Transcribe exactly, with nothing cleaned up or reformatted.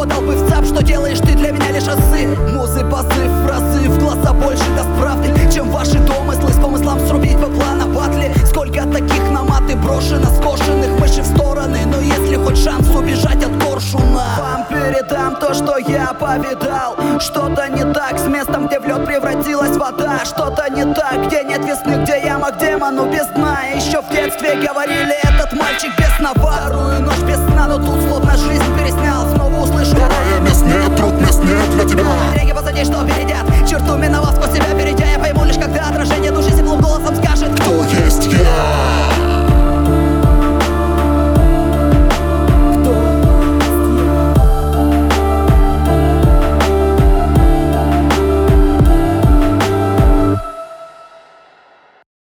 его дал бы в цап. Что делаешь ты для меня лишь осы? Музы, басы, фразы, в глаза больше даст правды, чем ваши домыслы с помыслом срубить по плана батли. Сколько таких на маты брошено, скошенных мыши в стороны. Но если хоть шанс убежать от коршуна, вам передам то, что я повидал. Что-то не так с местом, где в лед превратилась вода. Что-то не так, где нет весны, где яма, к демону без дна. Еще в детстве говорили, этот мальчик бесноват. Вторую ночь без сна, но тут словно жизнь переснял. Снова услышу